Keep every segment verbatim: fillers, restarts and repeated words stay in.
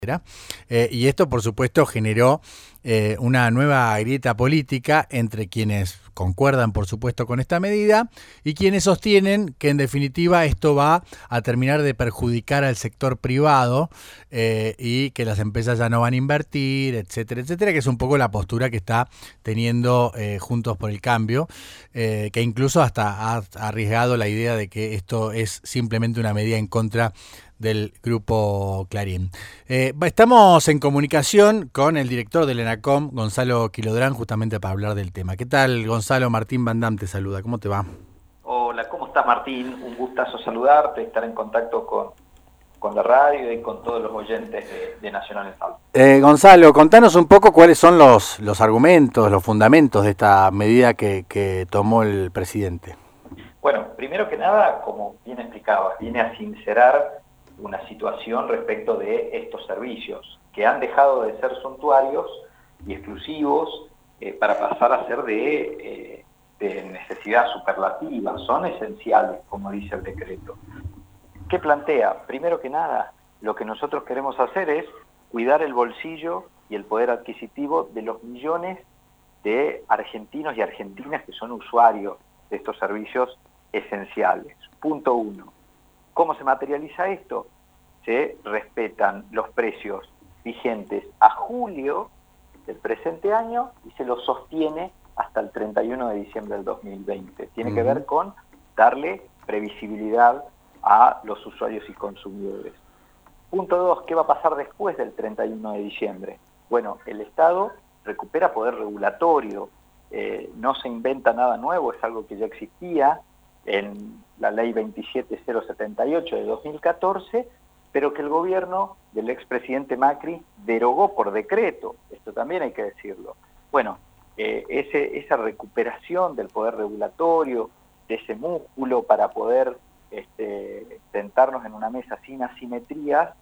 Eh, y esto, por supuesto, generó eh, una nueva grieta política entre quienes concuerdan, por supuesto, con esta medida y quienes sostienen que, en definitiva, esto va a terminar de perjudicar al sector privado eh, y que las empresas ya no van a invertir, etcétera, etcétera, que es un poco la postura que está teniendo eh, Juntos por el Cambio, eh, que incluso hasta ha arriesgado la idea de que esto es simplemente una medida en contra del Grupo Clarín. Eh, estamos en comunicación con el director del ENACOM, Gonzalo Quilodrán, justamente para hablar del tema. ¿Qué tal, Gonzalo? Martín Van Dam te saluda. ¿Cómo te va? Hola, ¿cómo estás, Martín? Un gustazo saludarte, estar en contacto con, con la radio y con todos los oyentes de, de Nacional en Salta. Eh, Gonzalo, contanos un poco cuáles son los, los argumentos, los fundamentos de esta medida que, que tomó el presidente. Bueno, primero que nada, como bien explicabas, viene a sincerar una situación respecto de estos servicios que han dejado de ser suntuarios y exclusivos eh, para pasar a ser de, eh, de necesidad superlativa. Son esenciales, como dice el decreto. ¿Qué plantea? Primero que nada, lo que nosotros queremos hacer es cuidar el bolsillo y el poder adquisitivo de los millones de argentinos y argentinas que son usuarios de estos servicios esenciales. Punto uno. ¿Cómo se materializa esto? Se respetan los precios vigentes a julio del presente año y se los sostiene hasta el treinta y uno de diciembre del dos mil veinte. Tiene uh-huh. que ver con darle previsibilidad a los usuarios y consumidores. Punto dos, ¿qué va a pasar después del treinta y uno de diciembre? Bueno, el Estado recupera poder regulatorio, eh, no se inventa nada nuevo, es algo que ya existía en la ley veintisiete mil setenta y ocho de dos mil catorce, pero que el gobierno del expresidente Macri derogó por decreto. Esto también hay que decirlo. Bueno, eh, ese, esa recuperación del poder regulatorio, de ese músculo para poder este, sentarnos en una mesa sin asimetrías,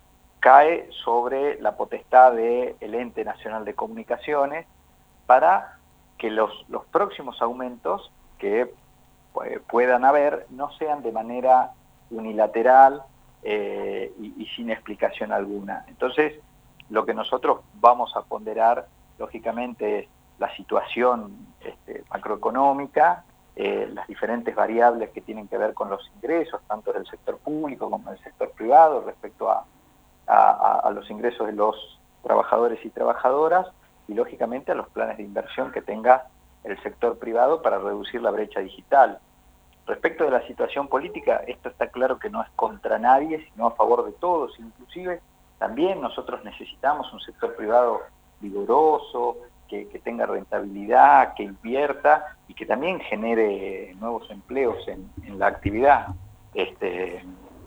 cae sobre la potestad del Ente Nacional de Comunicaciones para que los, los próximos aumentos que puedan haber no sean de manera unilateral eh, y, y sin explicación alguna. Entonces, lo que nosotros vamos a ponderar, lógicamente, es la situación este, macroeconómica, eh, las diferentes variables que tienen que ver con los ingresos, tanto del sector público como del sector privado, respecto a, a, a los ingresos de los trabajadores y trabajadoras, y lógicamente a los planes de inversión que tenga el sector privado para reducir la brecha digital. Respecto de la situación política, esto está claro que no es contra nadie, sino a favor de todos. Inclusive, también nosotros necesitamos un sector privado vigoroso, que, que tenga rentabilidad, que invierta y que también genere nuevos empleos en, en la actividad. Este,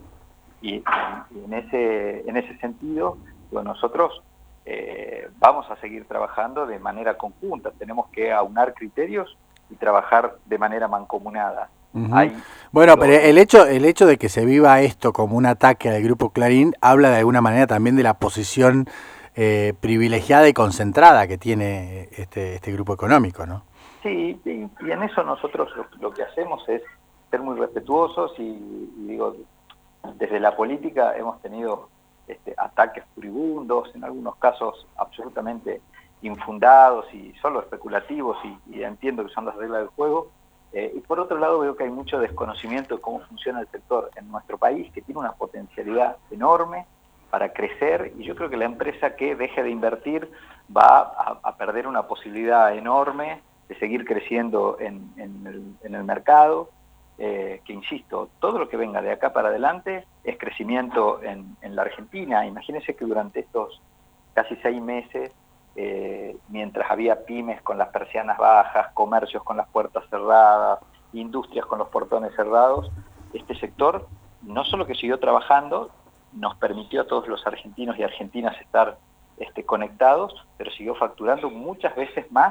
y, y en, ese, en ese sentido, digo, nosotros eh, vamos a seguir trabajando de manera conjunta. Tenemos que aunar criterios y trabajar de manera mancomunada. Uh-huh. Hay, bueno, lo... pero el hecho el hecho de que se viva esto como un ataque al Grupo Clarín habla de alguna manera también de la posición eh, privilegiada y concentrada que tiene este este grupo económico, ¿no? Sí, y, y en eso nosotros lo, lo que hacemos es ser muy respetuosos y, y digo, desde la política hemos tenido este, ataques furibundos, en algunos casos absolutamente infundados y solo especulativos, y, y entiendo que son las reglas del juego. Eh, y por otro lado veo que hay mucho desconocimiento de cómo funciona el sector en nuestro país, que tiene una potencialidad enorme para crecer, y yo creo que la empresa que deje de invertir va a, a perder una posibilidad enorme de seguir creciendo en, en, el, en el mercado, eh, que insisto, todo lo que venga de acá para adelante es crecimiento en, en la Argentina. Imagínense que durante estos casi seis meses, Eh, mientras había pymes con las persianas bajas, comercios con las puertas cerradas, industrias con los portones cerrados, este sector no solo que siguió trabajando, nos permitió a todos los argentinos y argentinas estar este, conectados, pero siguió facturando muchas veces más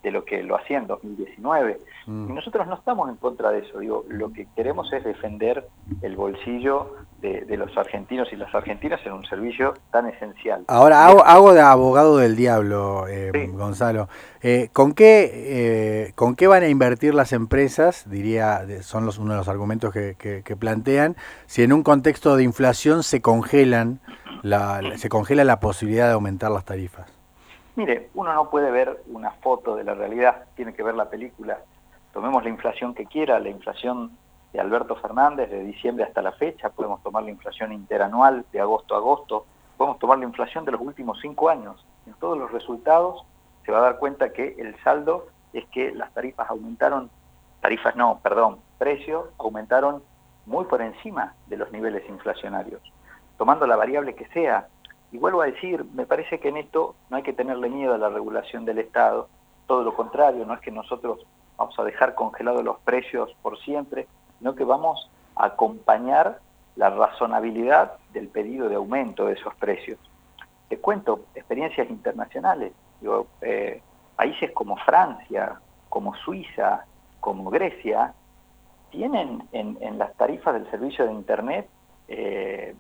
de lo que lo hacía en dos mil diecinueve. Mm. Y nosotros no estamos en contra de eso. Digo, lo que queremos es defender el bolsillo de, de los argentinos y las argentinas en un servicio tan esencial. Ahora, hago, hago de abogado del diablo, eh, sí. Gonzalo. Eh, ¿con qué eh, con qué van a invertir las empresas? Diría, son los, uno de los argumentos que, que, que plantean, si en un contexto de inflación se congelan la, se congela la posibilidad de aumentar las tarifas. Mire, uno no puede ver una foto de la realidad, tiene que ver la película. Tomemos la inflación que quiera, la inflación de Alberto Fernández de diciembre hasta la fecha, podemos tomar la inflación interanual de agosto a agosto, podemos tomar la inflación de los últimos cinco años. En todos los resultados se va a dar cuenta que el saldo es que las tarifas aumentaron, tarifas no, perdón, precios aumentaron muy por encima de los niveles inflacionarios, tomando la variable que sea. Y vuelvo a decir, me parece que en esto no hay que tenerle miedo a la regulación del Estado, todo lo contrario, no es que nosotros vamos a dejar congelados los precios por siempre, sino que vamos a acompañar la razonabilidad del pedido de aumento de esos precios. Te cuento experiencias internacionales, digo, eh, países como Francia, como Suiza, como Grecia, tienen en, en las tarifas del servicio de Internet eh,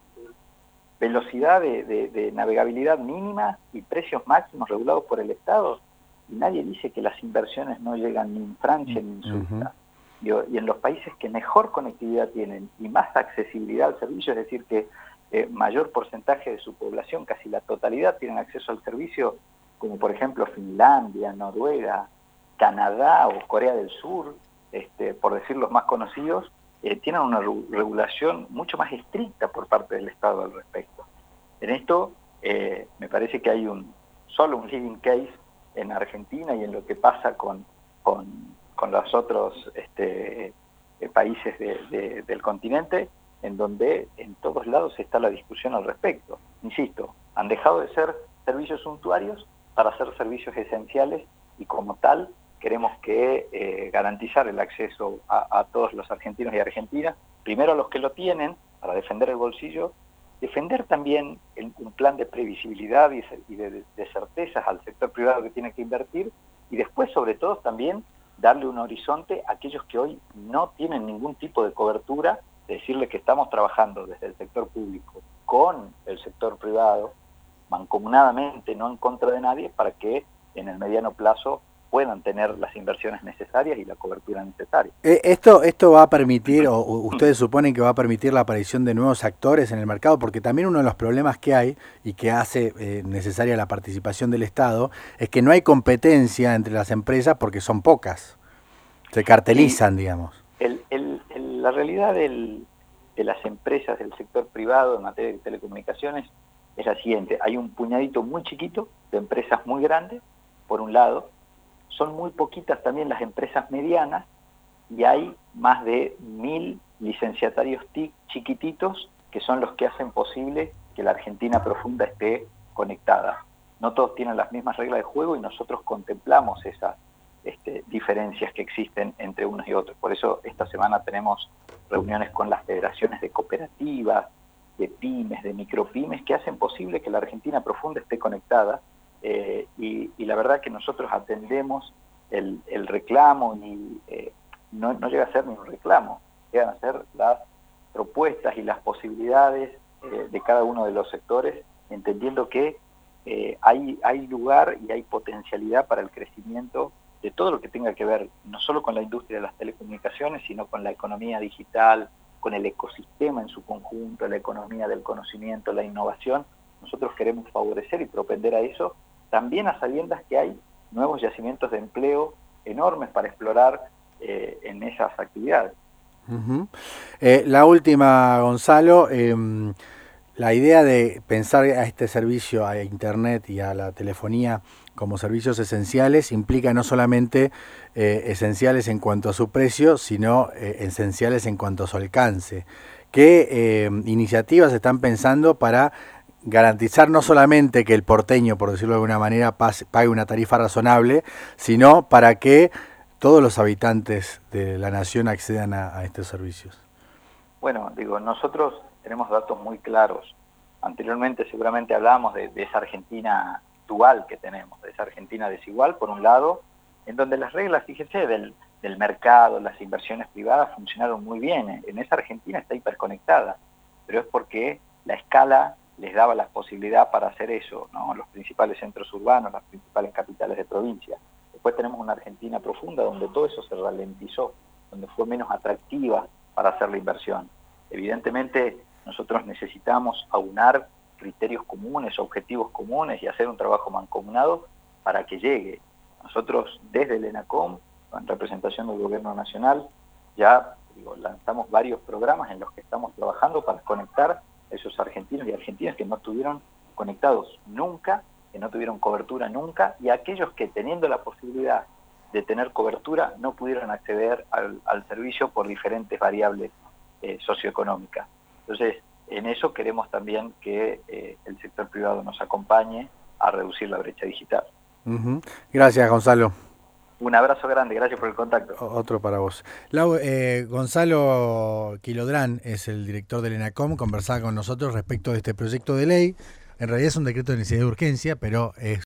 velocidad de, de, de navegabilidad mínima y precios máximos regulados por el Estado, y nadie dice que las inversiones no llegan ni en Francia ni en Suiza. Uh-huh. Y, y en los países que mejor conectividad tienen y más accesibilidad al servicio, es decir, que eh, mayor porcentaje de su población, casi la totalidad, tienen acceso al servicio, como por ejemplo Finlandia, Noruega, Canadá o Corea del Sur, este, por decir los más conocidos, Eh, tienen una regulación mucho más estricta por parte del Estado al respecto. En esto eh, me parece que hay un solo un living case en Argentina y en lo que pasa con, con, con los otros este, eh, países de, de, del continente, en donde en todos lados está la discusión al respecto. Insisto, han dejado de ser servicios suntuarios para ser servicios esenciales y como tal queremos que eh, garantizar el acceso a, a todos los argentinos y argentinas, primero a los que lo tienen, para defender el bolsillo, defender también el, un plan de previsibilidad y, y de, de certezas al sector privado que tiene que invertir, y después, sobre todo, también darle un horizonte a aquellos que hoy no tienen ningún tipo de cobertura, decirle que estamos trabajando desde el sector público con el sector privado, mancomunadamente, no en contra de nadie, para que en el mediano plazo puedan tener las inversiones necesarias y la cobertura necesaria. ¿Esto esto va a permitir, o ustedes suponen que va a permitir la aparición de nuevos actores en el mercado? Porque también uno de los problemas que hay, y que hace eh, necesaria la participación del Estado, es que no hay competencia entre las empresas porque son pocas. Se cartelizan, sí, digamos. El, el, el, la realidad del, de las empresas del sector privado en materia de telecomunicaciones es la siguiente. Hay un puñadito muy chiquito de empresas muy grandes, por un lado. Son muy poquitas también las empresas medianas y hay más de mil licenciatarios T I C chiquititos que son los que hacen posible que la Argentina profunda esté conectada. No todos tienen las mismas reglas de juego y nosotros contemplamos esas este, diferencias que existen entre unos y otros. Por eso esta semana tenemos reuniones con las federaciones de cooperativas, de pymes, de micropymes, que hacen posible que la Argentina profunda esté conectada. Eh, y, y la verdad que nosotros atendemos el, el reclamo y eh, no, no llega a ser ni un reclamo, llegan a ser las propuestas y las posibilidades eh, de cada uno de los sectores, entendiendo que eh, hay, hay lugar y hay potencialidad para el crecimiento de todo lo que tenga que ver no solo con la industria de las telecomunicaciones, sino con la economía digital, con el ecosistema en su conjunto, la economía del conocimiento, la innovación. Nosotros queremos favorecer y propender a eso, también a sabiendas que hay nuevos yacimientos de empleo enormes para explorar eh, en esas actividades. Uh-huh. Eh, la última, Gonzalo, eh, la idea de pensar a este servicio, a Internet y a la telefonía como servicios esenciales, implica no solamente eh, esenciales en cuanto a su precio, sino eh, esenciales en cuanto a su alcance. ¿Qué eh, iniciativas están pensando para garantizar no solamente que el porteño, por decirlo de alguna manera, pase, pague una tarifa razonable, sino para que todos los habitantes de la nación accedan a, a estos servicios? Bueno, digo, nosotros tenemos datos muy claros. Anteriormente seguramente hablábamos de, de esa Argentina dual que tenemos, de esa Argentina desigual, por un lado, en donde las reglas, fíjese, del, del mercado, las inversiones privadas funcionaron muy bien. En esa Argentina está hiperconectada, pero es porque la escala les daba la posibilidad para hacer eso, ¿no? Los principales centros urbanos, las principales capitales de provincia. Después tenemos una Argentina profunda donde todo eso se ralentizó, donde fue menos atractiva para hacer la inversión. Evidentemente, nosotros necesitamos aunar criterios comunes, objetivos comunes y hacer un trabajo mancomunado para que llegue. Nosotros desde el ENACOM, en representación del Gobierno Nacional, ya digo, lanzamos varios programas en los que estamos trabajando para conectar a esos argentinos y argentinas que no estuvieron conectados nunca, que no tuvieron cobertura nunca, y aquellos que teniendo la posibilidad de tener cobertura no pudieron acceder al, al servicio por diferentes variables eh, socioeconómicas. Entonces, en eso queremos también que eh, el sector privado nos acompañe a reducir la brecha digital. Uh-huh. Gracias, Gonzalo. Un abrazo grande, gracias por el contacto. Otro para vos. Lau, eh, Gonzalo Quilodrán es el director del ENACOM, conversaba con nosotros respecto de este proyecto de ley. En realidad es un decreto de necesidad de urgencia, pero es